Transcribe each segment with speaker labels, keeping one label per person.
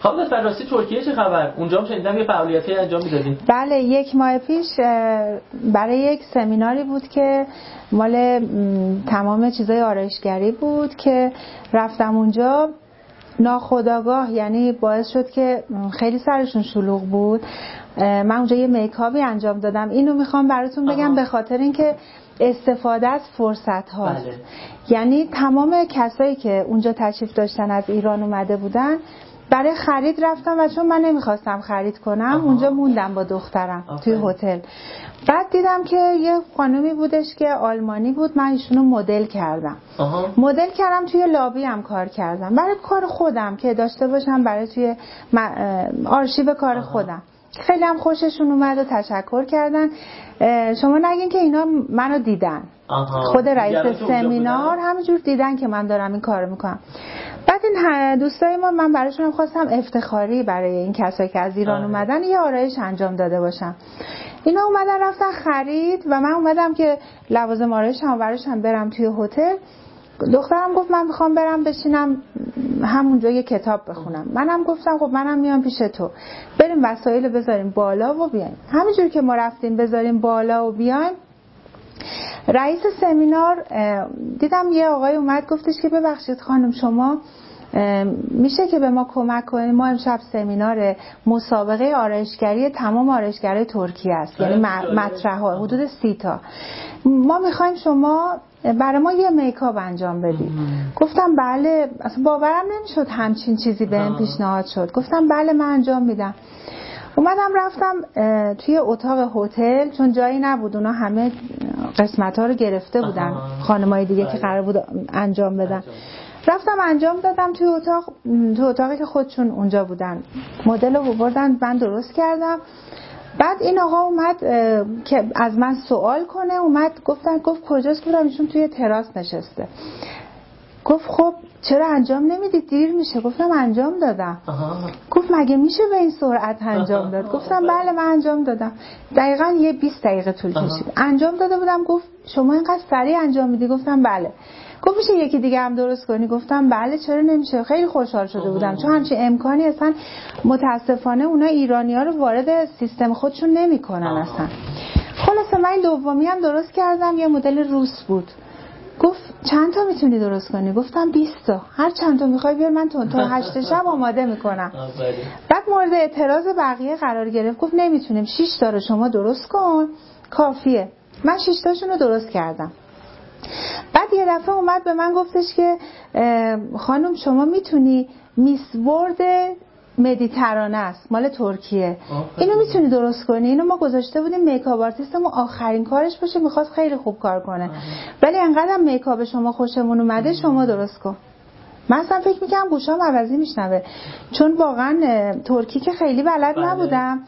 Speaker 1: خب فراستی ترکیه چه خبر؟ اونجا هم شنیدم یه فعالیتی انجام میدادین.
Speaker 2: بله 1 ماه پیش برای یک سمیناری بود که مال تمام چیزای آرایشگری بود که رفتم اونجا، ناخودآگاه یعنی باعث شد که خیلی سرشون شلوغ بود. من اونجا یه میکاپی انجام دادم. اینو میخوام براتون بگم به خاطر اینکه استفاده از فرصت هاست.
Speaker 1: بله.
Speaker 2: یعنی تمام کسایی که اونجا تشریف داشتن از ایران اومده بودن برای خرید رفتم و چون من نمیخواستم خرید کنم اونجا موندم با دخترم توی هتل. بعد دیدم که یه خانومی بودش که آلمانی بود، من ایشونو مدل کردم. مدل کردم، توی لابی هم کار کردم برای کار خودم که داشته باشم برای توی آرشیو کار خودم. خیلی هم خوششون اومد و تشکر کردن. شما نگین که اینا منو دیدن. خود رئیس سمینار همینجور دیدن که من دارم این کارو میکنم. بعد این دوستای ما، من براشون خواستم افتخاری برای این کسایی که از ایران اومدن یه آرایش انجام داده باشم. اینا اومدن رفتن خرید و من اومدم که لوازم آرایشم براشم برم توی هتل. دخترم گفت من میخوام برم بشینم همونجا یه کتاب بخونم. منم گفتم خب منم میام پیش تو، بریم وسایل بذاریم بالا و بیایم. همینجور که ما رفتیم بذاریم بالا و بیایم، رئیس سمینار دیدم یه آقای اومد گفتش که ببخشید خانم شما میشه که به ما کمک کنید؟ ما امشب سمینار مسابقه آرایشگری تمام آرایشگرای ترکیه است، یعنی مطرح ها حدود 30 تا. ما میخوایم شما برای ما یه میکاپ انجام بدید. گفتم بله. اصلا باورم نمیشد همچین چیزی بهم پیشنهاد شد. گفتم بله من انجام میدم. اومدم رفتم توی اتاق هتل، چون جایی نبود، اونا همه قسمت ها رو گرفته بودن خانمای دیگه که قرار بود انجام بدن. رفتم انجام دادم توی اتاقی که خودشون اونجا بودن. مدل رو بردن، من درست کردم. بعد این آقا اومد که از من سوال کنه، اومد گفت کجاست؟ گفتم ایشون توی تراس نشسته. گفت خب چرا انجام نمیدید؟ دیر میشه. گفتم انجام دادم. گفت مگه میشه به این سرعت انجام داد؟ گفتم بله من انجام دادم. دقیقاً 20 دقیقه طول کشید. انجام داده بودم. گفت شما اینقدر سریع انجام میدی؟ گفتم بله. گفت میشه یکی دیگه هم درست کنی؟ گفتم بله چرا نمیشه. خیلی خوشحال شده بودم چون همچین امکانی اصلا متاسفانه اونا ایرانی‌ها رو وارد سیستم خودشون نمی‌کنن اصلا. خلاصه من دومی هم درست کردم، یه مدل روس بود. گفت چند تا میتونی درست کنی؟ گفتم 20 تا. هر چند تا میخوای بیار من تا 8 شب آماده میکنم. بعد مورد اعتراض بقیه قرار گرفت. گفت نمیتونیم، 6 تا رو شما درست کن کافیه. من 6 تاشون رو درست کردم. بعد یه دفعه اومد به من گفتش که خانم شما میتونی میس ورد مدیترانه است، مال ترکیه، اینو میتونی درست کنی؟ اینو ما گذاشته بودیم میکاپ آرتیستمون آخرین کارش باشه، میخواست خیلی خوب کار کنه، ولی انقدر میکاپ شما خوشمون اومده شما درست کن. من اصلا فکر میکنم گوشام عوضی میشنوه، چون واقعا ترکی که خیلی بلد نبودم.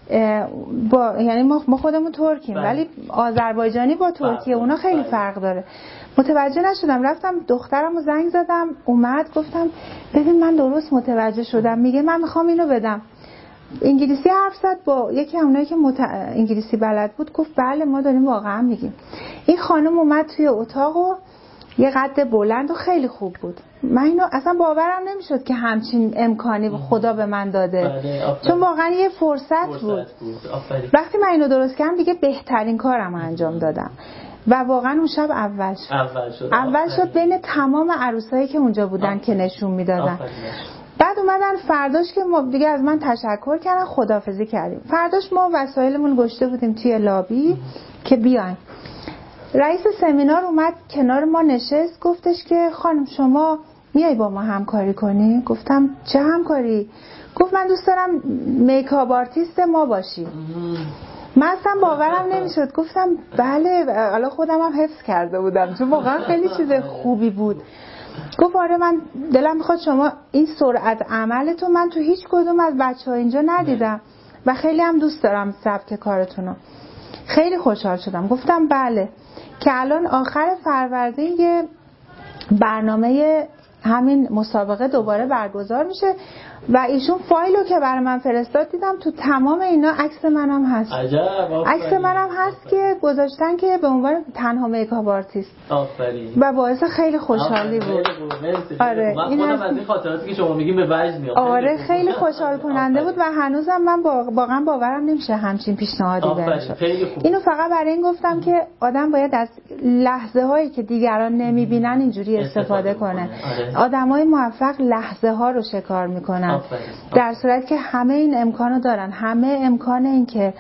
Speaker 2: یعنی ما خودمون ترکیم ولی آذربایجانی با ترکیه اونا خیلی فرق داره. متوجه نشدم. رفتم دخترمو زنگ زدم، اومد، گفتم ببین من درست متوجه شدم، میگه من میخوام اینو بدم. انگلیسی حرف زد با یکی اونایی که انگلیسی بلد بود، گفت بله ما داریم واقعا میگیم. این خانم اومد توی اتاق و یه قد بلند و خیلی خوب بود. من اینو اصلا باورم نمیشد که همچین امکانی خدا به من داده، چون واقعا یه فرصت بود. وقتی من اینو درست کردم دیگه بهترین کارم انجام دادم و واقعا اون شب اول شد بین تمام عروسایی که اونجا بودن که نشون میدادن. بعد اومدن فرداش که ما دیگه از من تشکر کردن، خداحافظی کردیم. فرداش ما وسایلمون گشته بودیم توی لابی که بیاین. رئیس سمینار اومد کنار ما نشست، گفتش که خانم شما میای با ما همکاری کنی؟ گفتم چه همکاری؟ گفت من دوست دارم میکاپ آرتیست ما باشی. من اصلا باورم نمیشد. گفتم بله، حالا خودم هم حفظ کرده بودم چون واقعا خیلی چیز خوبی بود. گفت آره من دلم میخواد شما این سرعت عملتون من تو هیچ کدوم از بچه‌ها اینجا ندیدم و خیلی هم دوست دارم سبک کارتونو. خیلی خوشحال شدم. گفتم بله، که الان آخر فروردین یه برنامه همین مسابقه دوباره برگزار میشه. و ایشون فایلو که برای من فرستاد دیدم تو تمام اینا عکس منم هست.
Speaker 1: عجب.
Speaker 2: عکس منم هست که گذاشتن که به عنوان تنها میکاپ آرتیست.
Speaker 1: آفرین.
Speaker 2: و باعث خیلی خوشحالی بود.
Speaker 1: آره من خودم از این خاطراتی که شما میگین به وجد میام.
Speaker 2: آره خیلی خوشحال کننده بود و هنوزم من واقعا باورم نمیشه همچین پیشنهادی بشه. اینو فقط برای این گفتم که آدم باید از لحظه هایی که دیگران نمیبینن اینجوری استفاده کنه. آدمای موفق لحظه ها رو شکار میکنن، در صورتی که همه این امکانو دارن، همه امکان این که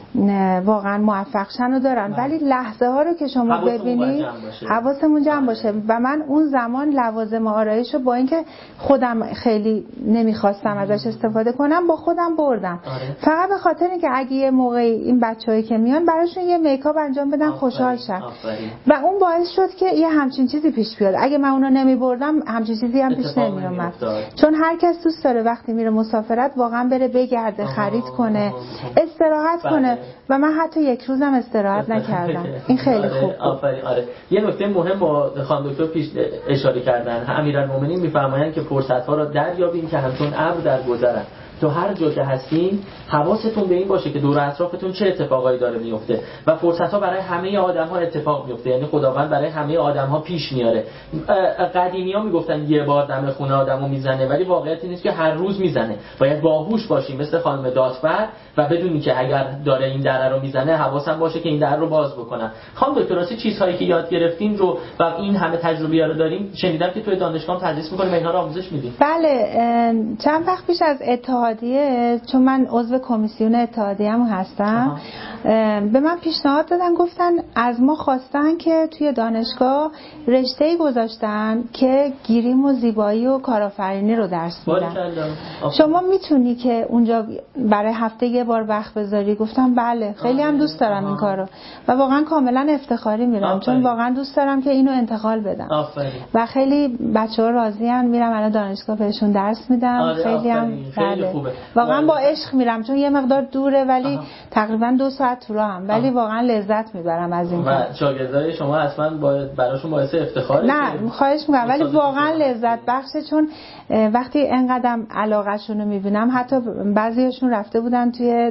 Speaker 2: واقعا موفق شن رو دارن، ولی لحظه ها رو که شما ببینید حواسمون جمع باشه. و من اون زمان لوازم آرایش رو با اینکه خودم خیلی نمیخواستم ازش استفاده کنم با خودم بردم. فقط به خاطر اینکه اگه یه موقعی این بچه‌هایی که میان براشون یه میکاپ انجام بدم خوشحال شن و اون باعث شد که یه همچین چیزی پیش بیاد. اگه من اونو نمیبردم همچین چیزی هم پیش نمیومد، چون هر کس دوست داره وقتی میره مسافرت واقعا بره بگرده، خرید کنه، استراحت کنه و من حتی یک روزم استراحت نکردم. این خیلی خوب.
Speaker 1: آفرین. آره یه نکته مهم با خانم دکتر پیش اشاره کردن، امیرالمومنین میفرمایند که فرصت‌ها را دریابین که همچون ابر در گذرن. تو هر جا که هستین حواستون به این باشه که دور اطرافتون چه اتفاقایی داره میفته و فرصت‌ها برای همه آدم‌ها اتفاق میفته، یعنی خداوند برای همه آدم‌ها پیش میاره. قدیمی‌ها میگفتن یه بار دم خونه آدمو میزنه، ولی واقعیت این است که هر روز میزنه. باید باهوش باشیم مثل خانم دادفر و بدونی که اگر داره این در رو میزنه حواسم باشه که این در رو باز بکنم. خانم دکتر راستی چیزهایی که یاد گرفتین رو و این همه تجربه رو داریم، شنیدم که توی دانشگاه تدریس می‌کنیم و اینها رو آموزش میدیم.
Speaker 2: بله چند وقت پیش از اتحادیه، چون من عضو کمیسیون اتحادیه هم هستم، به من پیشنهاد دادن، گفتن از ما خواستن که توی دانشگاه رشته‌ای گذاشتن که گریم و زیبایی و کارآفرینی رو درس میدن. شما میتونی که اونجا برای هفته یه بار وقت بذاری؟ گفتم بله، خیلی هم دوست دارم این کارو و واقعا کاملا افتخاری میرم، چون واقعا دوست دارم که اینو انتقال بدم و خیلی بچه‌ها راضی ان. میرم الان دانشگاه بهشون درس میدم. خیلی هم بله واقعا با عشق میرم، چون یه مقدار دوره ولی تقریبا 2 ساعت تو راهم، ولی واقعا لذت میبرم از این کار.
Speaker 1: شاگردای شما اصلا براشون باعث افتخاره.
Speaker 2: نه خواهش میکنم، ولی واقعا لذت بخشه، چون وقتی اینقدرم علاقه‌شون رو میبینم، حتی بعضیاشون رفته بودن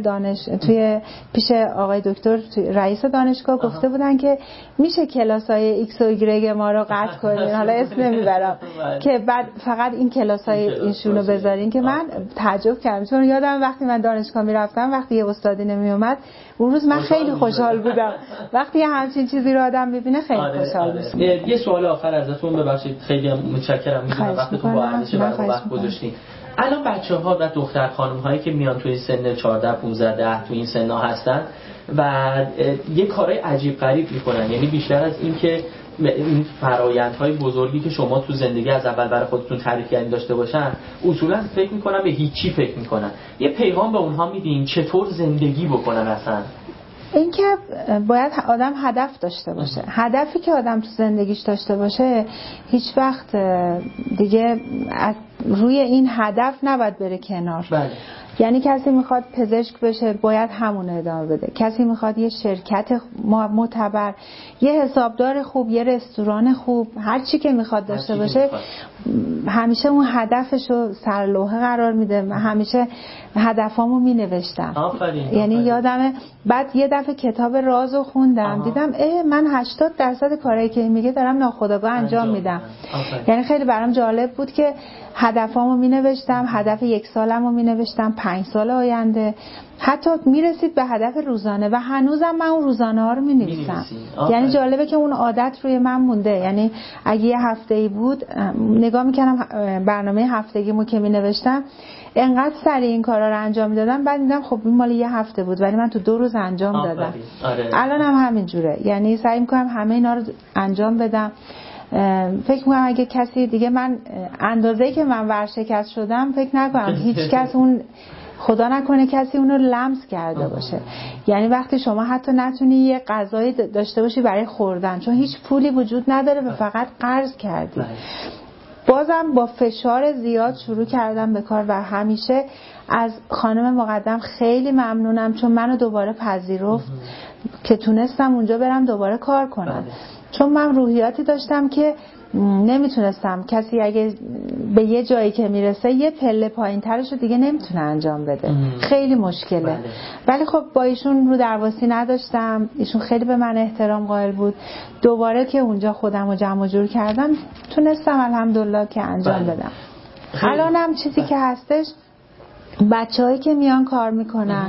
Speaker 2: توی پیش آقای دکتر رئیس دانشگاه گفته بودن که میشه کلاسای ایکس و ایگرگ ما رو قطع کنین، حالا اسم نمیبرم، که بعد فقط این کلاسای ایشونو بذارین، که من تعجب کردم، چون یادم وقتی من دانشگاه میرفتم وقتی یه استادی نمیومد اون روز من خیلی خوشحال بودم. وقتی همچین چیزی رو آدم میبینه خیلی خوشحال میشه.
Speaker 1: یه سوال آخر ازتون، ببخشید خیلی متشکرم، میدونم وقتتون با ارزش برای وقت گذاشتین. الان بچه‌ها و دختر خانم‌هایی که میان توی سن 14 15 10 تو این سن‌ها هستن و یه کارهای عجیب غریب میکنن، یعنی بیشتر از این که این فرآیندهای بزرگی که شما تو زندگی از اول برای خودتون تعریف کردین داشته باشن، اصولا فکر میکنن به هیچی فکر میکنن. یه پیغام به اونها میدین چطور زندگی بکنن؟ اصلا
Speaker 2: این که باید آدم هدف داشته باشه. هدفی که آدم تو زندگیش داشته باشه هیچ وقت دیگه از روی این هدف نباید بره کنار.
Speaker 1: بله.
Speaker 2: یعنی کسی میخواد پزشک بشه باید همون ادامه بده، کسی میخواد یه شرکت معتبر، یه حسابدار خوب، یه رستوران خوب، هر چی که میخواد داشته باشه همیشه اون هدفشو سر لوحه قرار میده. من همیشه هدفامو مینوشتم. یعنی یادمه بعد یه دفعه کتاب رازو خوندم دیدم من 80% کارهایی که میگه دارم ناخودآگاه انجام میدم. یعنی خیلی برام جالب بود که هدفامو مینوشتم، هدف 1 سالمو مینوشتم، 5 سال آینده، حتی میرسید به هدف روزانه و هنوزم من اون روزانه ها رو مینویسم. یعنی جالبه که اون عادت روی من مونده. یعنی اگه یه هفته‌ای بود نگاه میکنم برنامه هفتگیمو که مینوشتم، انقدر سریع این کارا رو انجام میدادم، بعد دیدم خب این مال یه هفته بود ولی من تو 2 روز انجام دادم. الان هم همین جوره، یعنی سعی میکنم همه اینا رو انجام بدم. فکر میکنم اگه کسی دیگه، من اندازه‌ای که من ورشکست شدم فکر نکنم هیچ کس اون، خدا نکنه کسی اونو لمس کرده باشه. یعنی وقتی شما حتی نتونی یه غذایی داشته باشی برای خوردن چون هیچ پولی وجود نداره و فقط قرض کردی، بازم با فشار زیاد شروع کردم به کار و همیشه از خانم مقدم خیلی ممنونم، چون منو دوباره پذیرفت که تونستم اونجا برم دوباره کار کنم. چون من روحیاتی داشتم که نمیتونستم، کسی اگه به یه جایی که میرسه یه پله پایین ترش رو دیگه نمیتونه انجام بده. خیلی مشکله.
Speaker 1: بله.
Speaker 2: ولی خب با ایشون رو درواسی نداشتم، ایشون خیلی به من احترام قائل بود. دوباره که اونجا خودم رو جمع جور کردم تونستم الحمدلله که انجام بدم. الانم چیزی که هستش، بچه‌هایی که میان کار میکنن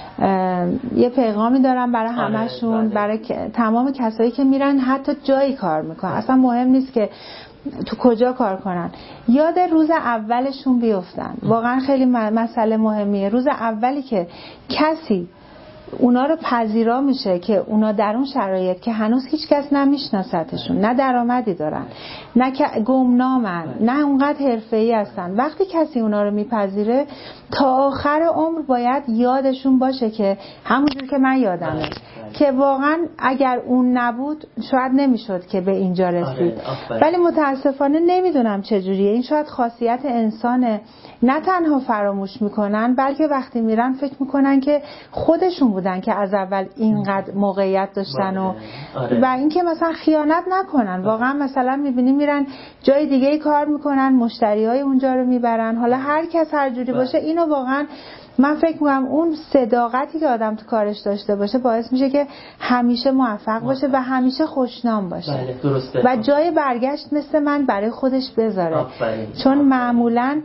Speaker 2: یه پیغامی دارم برای همشون، برای تمام کسایی که میرن حتی جایی کار میکنن، اصلا مهم نیست که تو کجا کار کنن، یاد روز اولشون بیفتن. واقعا خیلی مسئله مهمیه. روز اولی که کسی اونا رو پذیرا میشه که اونا در اون شرایط که هنوز هیچ کس نمیشناستشون، نه درآمدی دارن، نه گمنامن، نه اونقدر حرفه‌ای هستن، وقتی کسی اونا رو میپذیره تا آخر عمر باید یادشون باشه که همونجور که من یادمه که واقعا اگر اون نبود شاید نمیشد که به اینجا رسید. ولی متاسفانه نمیدونم چجوریه، این شاید خاصیت انسانه. نه تنها فراموش میکنن بلکه وقتی میرن فکر میکنن که خودشون بودن که از اول اینقدر موقعیت داشتن و اینکه مثلا خیانت نکنن. واقعا مثلا میبینیم میرن جای دیگه کار میکنن، مشتریای اونجا رو میبرن، حالا هر کس هر جوری باشه. اینو واقعا من فکر میکنم اون صداقتی که آدم تو کارش داشته باشه باعث میشه که همیشه موفق باشه و همیشه خوشنام باشه.
Speaker 1: بله، درسته.
Speaker 2: و جای برگشت مثل من برای خودش بذاره. چون معمولاً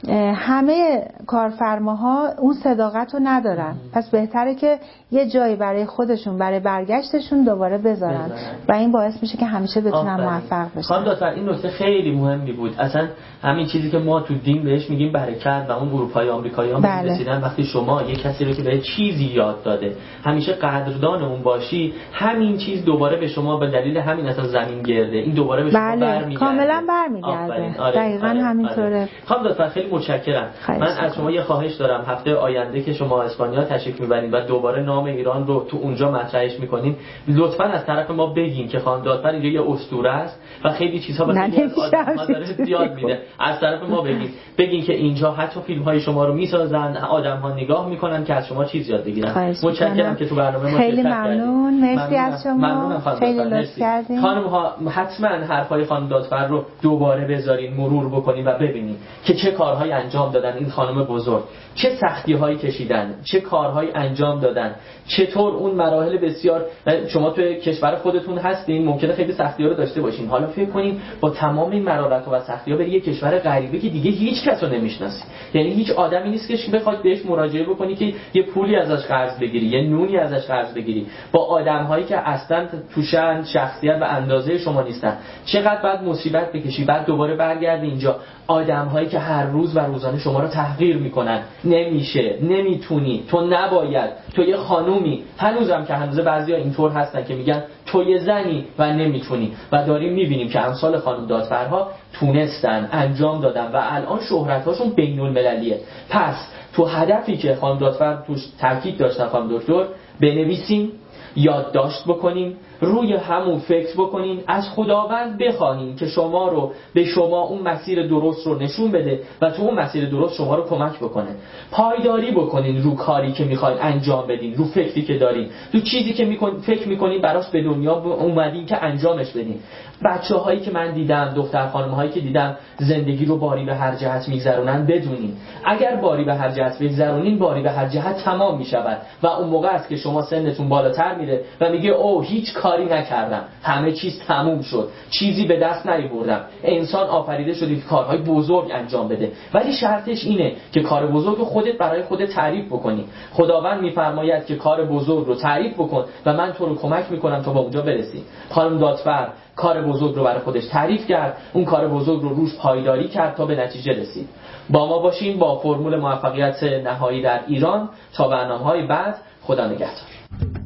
Speaker 2: همه کارفرماها اون صداقت رو ندارن، پس بهتره که یه جایی برای خودشون، برای برگشتشون دوباره بذارن و این باعث میشه که همیشه بتونن موفق بشن.
Speaker 1: خانم دکتر این نکته خیلی مهمی بود. اصلا همین چیزی که ما تو دین بهش میگیم برکت و اون اروپایی آمریکایی‌ها رسیدن، وقتی شما یه کسی رو که به چیزی یاد داده همیشه قدردان اون باشی، همین چیز دوباره به شما به دلیل همین اصلا زمین گرده، این دوباره به شما برمیگرده.
Speaker 2: کاملا برمیگرده. دقیقاً همینطوره.
Speaker 1: خانم دکتر خیلی متشکرم. من از شما یه خواهش دارم، هفته آینده که شما اسپانیا تشریف میبرید و دوباره نام ایران رو تو اونجا مطرحش میکنین، لطفاً از طرف ما بگین که خانم دکتر اینجا یه اسطوره است و خیلی چیزها به خیلی آدم‌ها داره زیاد میده. از طرف ما بگین که اینجا حتی فیلم‌های شما رو میسازن، آدم‌ها نگاه میکنن که از شما چیز یاد بگیرن. متشکرم که تو برنامه ما
Speaker 2: خیلی ممنون. مرسی از شما. خیلی لطف کردین.
Speaker 1: خانم‌ها حتما حرفای خانم دادفر رو دوباره بذارین، مرور بکنین و ببینین که چه کارهایی انجام دادن این خانم بزرگ، چه سختی‌هایی کشیدن، چه کارهایی انجام دادن، چطور اون مراحل بسیار. شما توی کشور خودتون هستین، ممکنه خیلی سختی‌ها رو داشته باشین، حالا فکر کنین با تمام این مرارت و سختی‌ها بری یه کشور غریبه که دیگه هیچ کس رو نمی‌شناسی، یعنی هیچ آدمی نیست که بخواد بهش مراجعه بکنی که یه پولی ازش قرض بگیری، یه نونی ازش قرض بگیری، با آدم‌هایی که اصلاً توشن شخصیت و اندازه شما نیستن. چقدر بعد مصیبت بکشی، بعد دوباره برگردی اینجا، آدم‌هایی که هر روز و روزانه شما رو تحقیر میکنن. نمیشه، نمیتونی، تو نباید، تو یه خانومی، هنوزم که هنوز بعضیا اینطور هستن که میگن تو یه زنی و نمیتونی، و داریم میبینیم که امثال خانم دادفرها تونستن، انجام دادن و الان شهرت‌هاشون بین‌المللیه. پس تو هدفی که خانم دادفر توش تاکید داشتن خانم دکتر، بنویسیم، یادداشت بکنیم، روی همون فکر بکنین، از خداوند بخواین که شما رو به شما اون مسیر درست رو نشون بده و تو اون مسیر درست شما رو کمک بکنه. پایداری بکنین رو کاری که میخواین انجام بدین، رو فکری که دارین، رو چیزی که فکر میکنین براش به دنیا اومدین که انجامش بدین. بچه‌هایی که من دیدم، دختر خانم‌هایی که دیدم زندگی رو باری به هر جهت میگذرونن، بدونین اگر باری به هر جهت بگذرونین، باری به هر جهت تمام میشود و اون موقع است که شما سنتون بالاتر میره و میگه اوه هیچ کاری نکردم، همه چیز تموم شد، چیزی به دست نیاوردم. انسان آفریده شدی که کارهای بزرگ انجام بده، ولی شرطش اینه که کار بزرگ رو خودت برای خودت تعریف بکنی. خداوند میفرماید که کار بزرگ رو تعریف بکن و من تو رو کمک میکنم تا با اونجا برسی. خانم دادفر کار بزرگ رو برای خودش تعریف کرد، اون کار بزرگ رو روش پایداری کرد تا به نتیجه رسید. با ما باشین با فرمول موفقیت نهایی در ایران تا برنامه‌های بعد. خدا نگهدار.